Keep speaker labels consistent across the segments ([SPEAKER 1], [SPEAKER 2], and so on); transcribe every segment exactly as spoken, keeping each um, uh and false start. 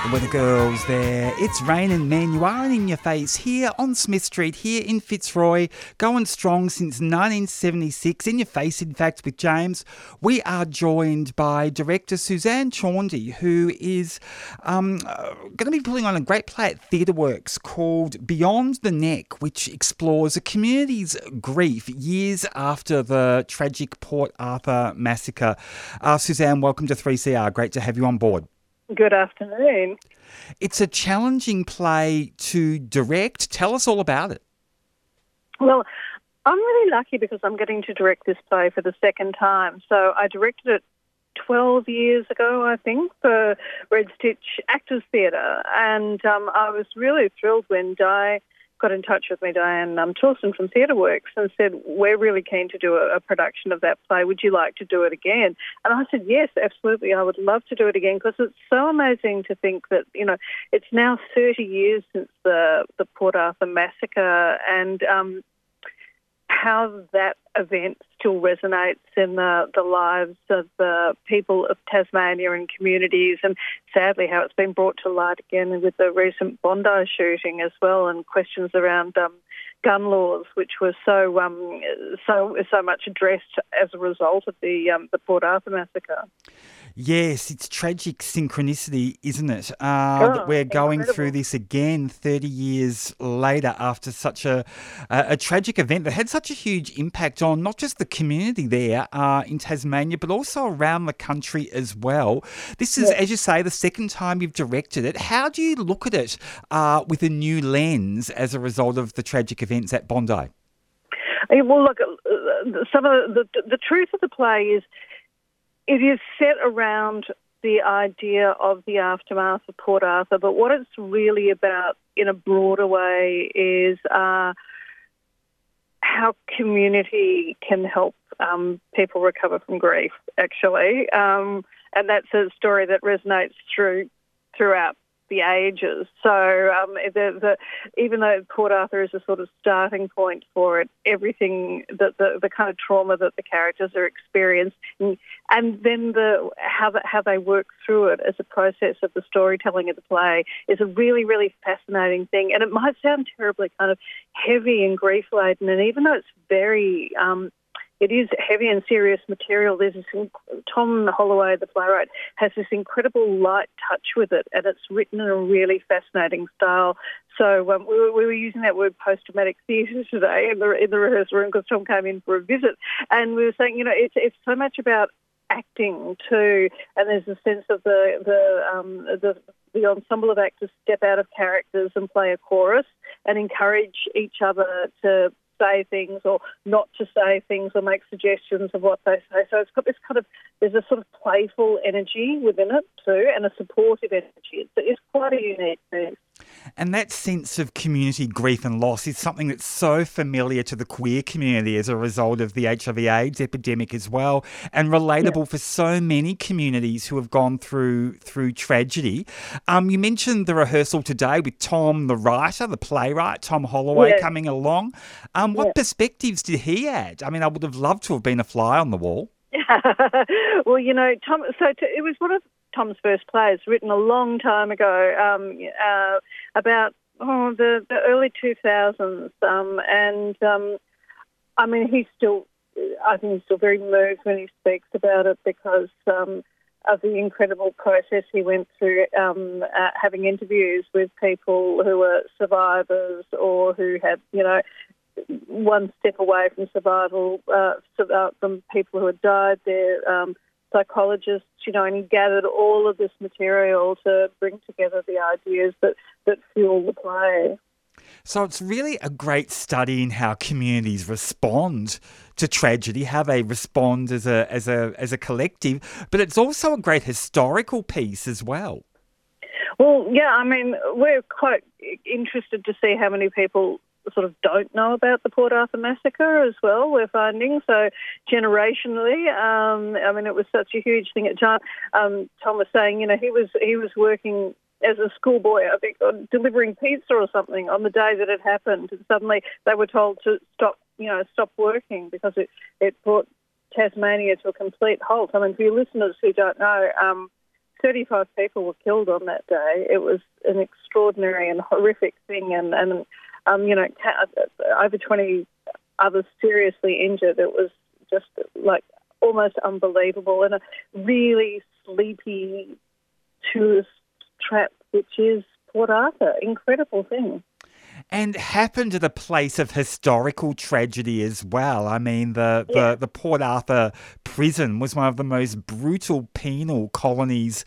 [SPEAKER 1] With the girls there. It's Rain and Men. You are in your face here on Smith Street, here in Fitzroy, going strong since nineteen seventy-six. In your face, in fact, with James. We are joined by director Suzanne Chaundy, who is um, uh, going to be putting on a great play at TheatreWorks called Beyond the Neck, which explores a community's grief years after the tragic Port Arthur massacre. Uh, Suzanne, welcome to three C R. Great to have you on board.
[SPEAKER 2] Good afternoon.
[SPEAKER 1] It's a challenging play to direct. Tell us all about it.
[SPEAKER 2] Well, I'm really lucky because I'm getting to direct this play for the second time. So I directed it twelve years ago, I think, for Red Stitch Actors Theatre. And um, I was really thrilled when Di got in touch with me, Diane um, Torson from TheatreWorks, and said, we're really keen to do a, a production of that play. Would you like to do it again? And I said, yes, absolutely. I would love to do it again because it's so amazing to think that, you know, it's now thirty years since the, the Port Arthur massacre, and um, how that event still resonates in the, the lives of the people of Tasmania and communities, and sadly how it's been brought to light again with the recent Bondi shooting as well, and questions around um, gun laws, which were so um, so so much addressed as a result of the um, the Port Arthur massacre.
[SPEAKER 1] Yes, it's tragic synchronicity, isn't it? Uh,
[SPEAKER 2] Oh,
[SPEAKER 1] that we're going
[SPEAKER 2] incredible.
[SPEAKER 1] through this again thirty years later after such a, a a tragic event that had such a huge impact on not just the community there uh, in Tasmania, but also around the country as well. This is,
[SPEAKER 2] Yeah.
[SPEAKER 1] as you say, the second time you've directed it. How do you look at it uh, with a new lens as a result of the tragic events at Bondi?
[SPEAKER 2] Uh, Well, look, uh, some of the, the the truth of the play is it is set around the idea of the aftermath of Port Arthur, but what it's really about in a broader way is uh, how community can help um, people recover from grief, actually. Um, and that's a story that resonates through throughout the ages. So um, the, the, even though Port Arthur is a sort of starting point for it, everything, the, the, the kind of trauma that the characters are experiencing, and then the how, the, how they work through it as a process of the storytelling of the play is a really, really fascinating thing. And it might sound terribly kind of heavy and grief-laden, and even though it's very... Um, It is heavy and serious material. There's this, Tom Holloway, the playwright, has this incredible light touch with it, and it's written in a really fascinating style. So um, we, were, we were using that word post-traumatic theatre today in the in the rehearsal room because Tom came in for a visit, and we were saying, you know, it's it's so much about acting too, and there's a sense of the the um, the the ensemble of actors step out of characters and play a chorus and encourage each other to say things or not to say things or make suggestions of what they say. So it's got this kind of, there's a sort of playful energy within it too, and a supportive energy. It's, it's quite a unique piece.
[SPEAKER 1] And that sense of community grief and loss is something that's so familiar to the queer community as a result of the H I V AIDS epidemic as well, and relatable
[SPEAKER 2] Yeah.
[SPEAKER 1] for so many communities who have gone through through tragedy. Um, you mentioned the rehearsal today with Tom, the writer, the playwright, Tom Holloway,
[SPEAKER 2] Yeah.
[SPEAKER 1] coming along. Um, what
[SPEAKER 2] Yeah.
[SPEAKER 1] perspectives did he add? I mean, I would have loved to have been a fly on the wall.
[SPEAKER 2] Well, you know, Tom. So to, it was one of Tom's first plays, written a long time ago, um, uh, about oh, the, the early two thousands, um, and um, I mean, he's still, I think he's still very moved when he speaks about it because um, of the incredible process he went through, um, uh, having interviews with people who were survivors or who had, you know, one step away from survival, uh, from people who had died. Their um, psychologists, you know, and he gathered all of this material to bring together the ideas that, that fuel the play.
[SPEAKER 1] So it's really a great study in how communities respond to tragedy, how they respond as a as a as a collective, but it's also a great historical piece as well.
[SPEAKER 2] Well, yeah, I mean, we're quite interested to see how many people sort of don't know about the Port Arthur massacre as well, we're finding. So generationally, um, I mean, it was such a huge thing at time. Um, Tom was saying, you know, he was he was working as a schoolboy, I think, on delivering pizza or something on the day that it happened, and suddenly they were told to stop, you know, stop working because it, it brought Tasmania to a complete halt. I mean, for your listeners who don't know, um, thirty-five people were killed on that day. It was an extraordinary and horrific thing, and, and um, you know, over twenty others seriously injured. It was just like almost unbelievable, and a really sleepy tourist trap, which is Port Arthur. Incredible thing.
[SPEAKER 1] And happened at a place of historical tragedy as well. I mean, the,
[SPEAKER 2] Yeah.
[SPEAKER 1] the, the Port Arthur prison was one of the most brutal penal colonies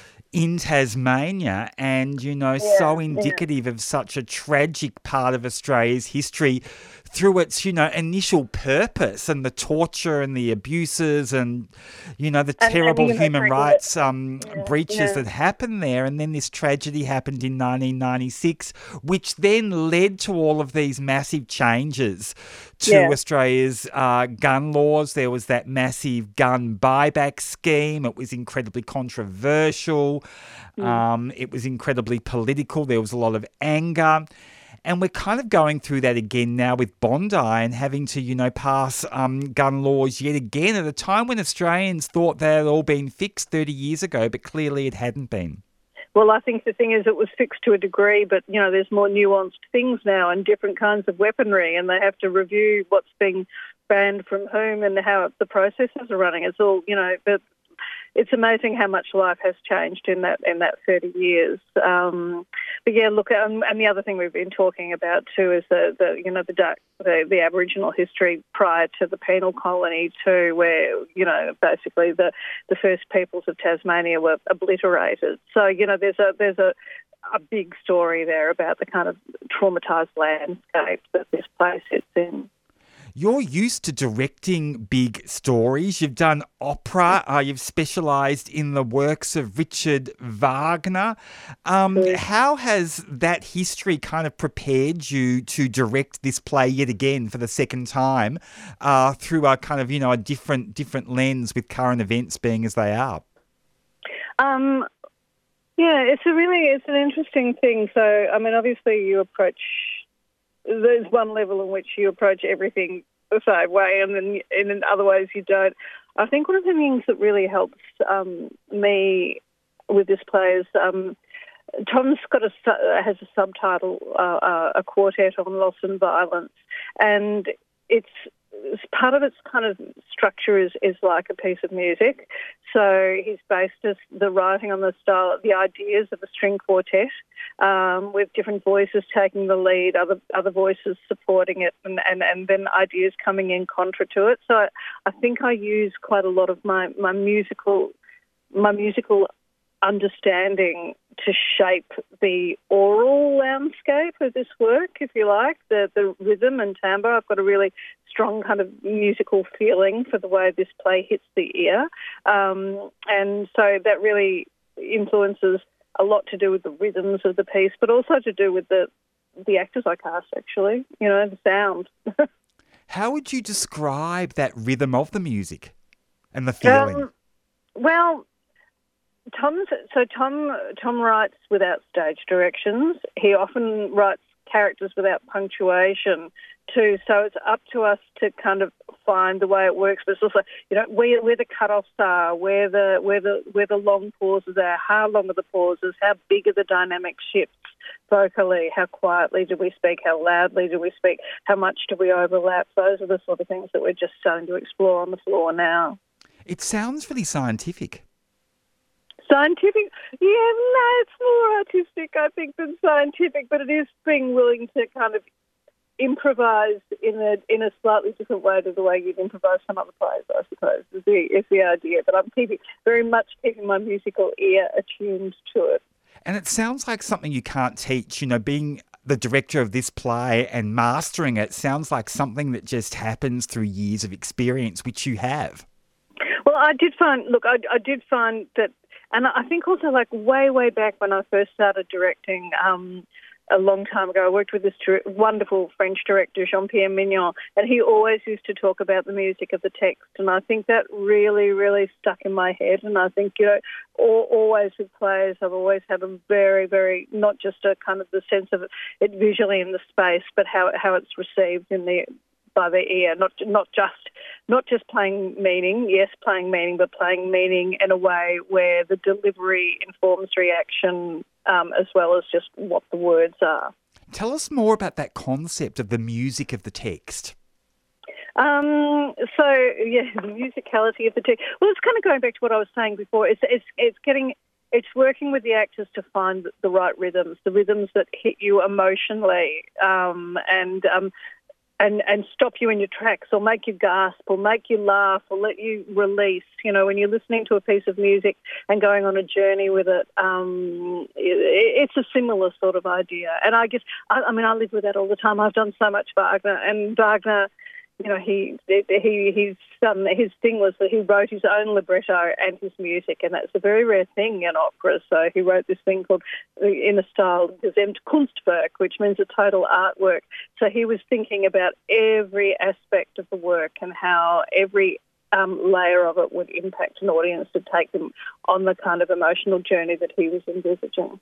[SPEAKER 1] in Tasmania, and, you know,
[SPEAKER 2] Yeah,
[SPEAKER 1] so
[SPEAKER 2] yeah.
[SPEAKER 1] indicative of such a tragic part of Australia's history through its, you know, initial purpose and the torture and the abuses and, you know, the
[SPEAKER 2] And- and,
[SPEAKER 1] terrible
[SPEAKER 2] you know,
[SPEAKER 1] human
[SPEAKER 2] frankly,
[SPEAKER 1] rights um,
[SPEAKER 2] Yeah,
[SPEAKER 1] breaches
[SPEAKER 2] yeah.
[SPEAKER 1] that happened there. And then this tragedy happened in nineteen ninety-six, which then led to all of these massive changes to
[SPEAKER 2] Yeah.
[SPEAKER 1] Australia's uh, gun laws. There was that massive gun buyback scheme. It was incredibly controversial. Um, it was incredibly political. There was a lot of anger. And we're kind of going through that again now with Bondi and having to, you know, pass um, gun laws yet again at a time when Australians thought they had all been fixed thirty years ago, but clearly it hadn't been.
[SPEAKER 2] Well, I think the thing is it was fixed to a degree, but, you know, there's more nuanced things now and different kinds of weaponry, and they have to review what's being banned from whom and how the processes are running. It's all, you know, but it's amazing how much life has changed in that in that thirty years. Um, but yeah, look, um, and the other thing we've been talking about too is the, the you know the, dark, the the Aboriginal history prior to the penal colony too, where you know basically the, the first peoples of Tasmania were obliterated. So you know there's a there's a a big story there about the kind of traumatised landscape that this place sits in.
[SPEAKER 1] You're used to directing big stories. You've done opera. Uh, you've specialised in the works of Richard Wagner. Um,
[SPEAKER 2] Yeah.
[SPEAKER 1] How has that history kind of prepared you to direct this play yet again for the second time uh, through a kind of, you know, a different different lens with current events being as they are?
[SPEAKER 2] Um, yeah, it's a really it's an interesting thing. So I mean, obviously you approach. There's one level in which you approach everything the same way, and then and in other ways you don't. I think one of the things that really helps um, me with this play is um, Tom's got a su- has a subtitle, uh, uh, a quartet on loss and violence, and it's part of its kind of structure is, is like a piece of music. So he's based his, the writing on the style, the ideas of a string quartet, um, with different voices taking the lead, other other voices supporting it, and, and, and then ideas coming in contra to it. So I, I think I use quite a lot of my, my musical my musical understanding to shape the oral landscape of this work, if you like, the, the rhythm and timbre. I've got a really strong kind of musical feeling for the way this play hits the ear. Um, and so that really influences a lot to do with the rhythms of the piece, but also to do with the the actors I cast, actually, you know, the sound.
[SPEAKER 1] How would you describe that rhythm of the music and the feeling?
[SPEAKER 2] Um, well, Tom's so Tom Tom writes without stage directions. He often writes characters without punctuation too. So it's up to us to kind of find the way it works. But it's also, you know, where where the cut-offs are, where the where the where the long pauses are, how long are the pauses, how big are the dynamic shifts vocally, how quietly do we speak, how loudly do we speak, how much do we overlap. Those are the sort of things that we're just starting to explore on the floor now.
[SPEAKER 1] It sounds really scientific.
[SPEAKER 2] Scientific? Yeah, no, it's more artistic, I think, than scientific, but it is being willing to kind of improvise in a in a slightly different way to the way you'd improvise some other plays, I suppose, is the, is the idea. But I'm keeping very much keeping my musical ear attuned to it.
[SPEAKER 1] And it sounds like something you can't teach. You know, being the director of this play and mastering it sounds like something that just happens through years of experience, which you have.
[SPEAKER 2] Well, I did find, look, I, I did find that, and I think also like way, way back when I first started directing, um, a long time ago, I worked with this ter- wonderful French director, Jean-Pierre Mignon, and he always used to talk about the music of the text, and I think that really, really stuck in my head. And I think, you know, all, always with plays, I've always had a very, very, not just a kind of the sense of it visually in the space, but how how it's received in the by the ear, not not just not just playing meaning, yes, playing meaning, but playing meaning in a way where the delivery informs reaction um, as well as just what the words are.
[SPEAKER 1] Tell us more about that concept of the music of the text.
[SPEAKER 2] Um, so, yeah, the musicality of the text. Well, it's kind of going back to what I was saying before. It's it's it's getting it's working with the actors to find the right rhythms, the rhythms that hit you emotionally, um, and um, and and stop you in your tracks, or make you gasp, or make you laugh, or let you release. You know, when you're listening to a piece of music and going on a journey with it, um, it it's a similar sort of idea. And I guess, I, I mean, I live with that all the time. I've done so much Wagner, and Wagner, you know, he he he's um, his thing was that he wrote his own libretto and his music, and that's a very rare thing in opera. So he wrote this thing called, in a style, Gesamt Kunstwerk, which means a total artwork. So he was thinking about every aspect of the work and how every um, layer of it would impact an audience to take them on the kind of emotional journey that he was envisaging.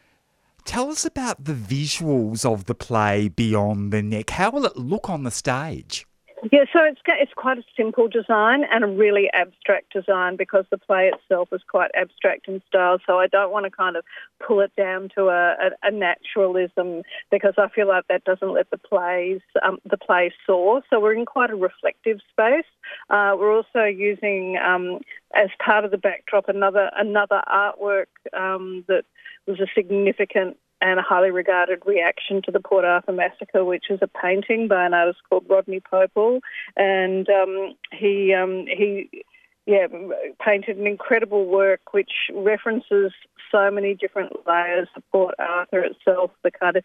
[SPEAKER 1] Tell us about the visuals of the play Beyond the Neck. How will it look on the stage?
[SPEAKER 2] Yeah, so it's it's quite a simple design and a really abstract design, because the play itself is quite abstract in style. So I don't want to kind of pull it down to a, a, a naturalism, because I feel like that doesn't let the plays um, the play soar. So we're in quite a reflective space. Uh, we're also using um, as part of the backdrop another another artwork um, that was a significant and a highly regarded reaction to the Port Arthur massacre, which is a painting by an artist called Rodney Popel, and um, he um, he yeah painted an incredible work which references so many different layers of Port Arthur itself, the kind of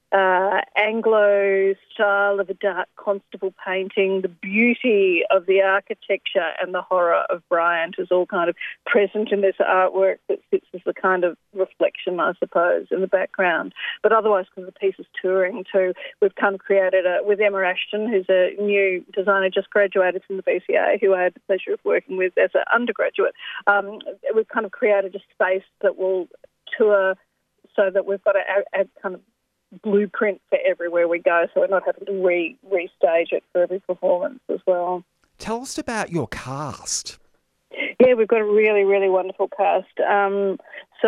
[SPEAKER 2] uh, Anglo style of a dark constable painting, the beauty of the architecture and the horror of Bryant is all kind of present in this artwork that sits as the kind of reflection, I suppose, in the background. But otherwise, because the piece is touring too, we've kind of created a, with Emma Ashton, who's a new designer just graduated from the B C A, who I had the pleasure of working with as an undergraduate, um, we've kind of created a space that will tour so that we've got a, a kind of blueprint for everywhere we go, so we're not having to re restage it for every performance as well.
[SPEAKER 1] Tell us about your cast.
[SPEAKER 2] Yeah, we've got a really, really wonderful cast. Um, so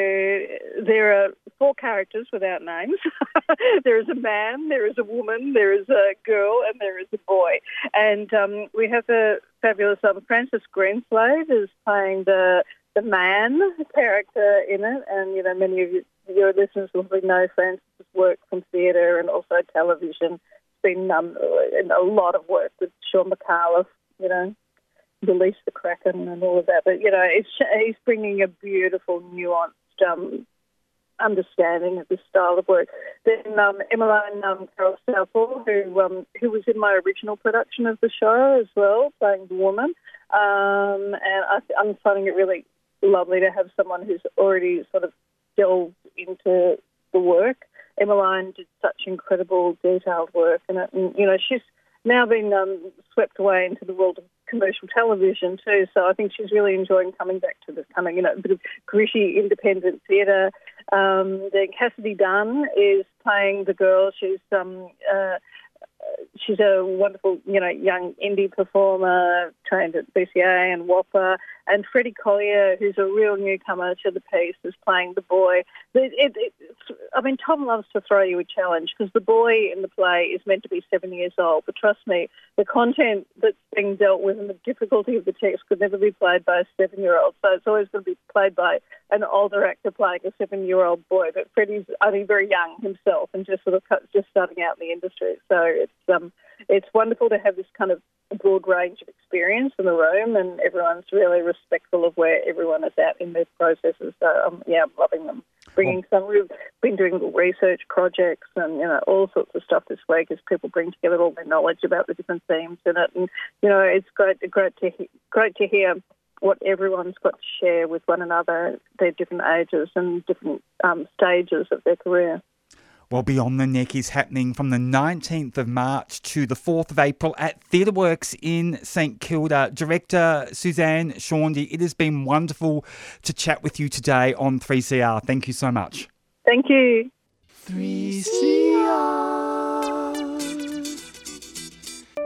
[SPEAKER 2] there are four characters without names. There is a man, there is a woman, there is a girl, and there is a boy. And um, we have a fabulous um, Francis Greenslade is playing the the man character in it, and you know many of you, your listeners will probably know Francis' work from theatre and also television. It's been um, in a lot of work with Sean McAuliffe, you know, Release the Kraken and all of that. But, you know, it's, he's bringing a beautiful, nuanced um, understanding of this style of work. Then um, Emmeline um, Carroll Southall, who um, who was in my original production of the show as well, playing the woman. Um, and I, I'm finding it really lovely to have someone who's already sort of delved into the work. Emmeline did such incredible detailed work in it, and you know she's now been um, swept away into the world of commercial television too. So I think she's really enjoying coming back to this kind of you know a bit of gritty independent theatre. Um, then Cassidy Dunn is playing the girl. She's um, uh, she's a wonderful, you know, young indie performer trained at B C A and WAPA. And Freddie Collier, who's a real newcomer to the piece, is playing the boy. It, it, it's, I mean, Tom loves to throw you a challenge because the boy in the play is meant to be seven years old. But trust me, the content that's being dealt with and the difficulty of the text could never be played by a seven-year-old. So it's always going to be played by an older actor playing a seven-year-old boy. But Freddie's only very young himself and just sort of just starting out in the industry. So it's um, it's wonderful to have this kind of broad range of experience in the room, and everyone's really respectful of where everyone is at in their processes. So um, yeah, I'm loving them. Bringing some, we've been doing little research projects and you know all sorts of stuff this week as people bring together all their knowledge about the different themes in it, and you know it's great, great to he- great to hear what everyone's got to share with one another, their different ages and different um, stages of their career.
[SPEAKER 1] Well, Beyond the Neck is happening from the nineteenth of March to the fourth of April at TheatreWorks in St Kilda. Director Suzanne Chaundy, it has been wonderful to chat with you today on three C R. Thank you so much.
[SPEAKER 2] Thank you.
[SPEAKER 1] three C R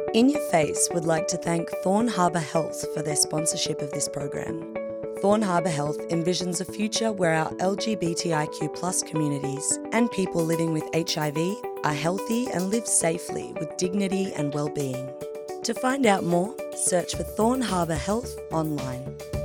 [SPEAKER 3] In Your Face would like to thank Thorn Harbour Health for their sponsorship of this program. Thorn Harbour Health envisions a future where our L G B T I Q plus communities and people living with H I V are healthy and live safely with dignity and well-being. To find out more, search for Thorn Harbour Health online.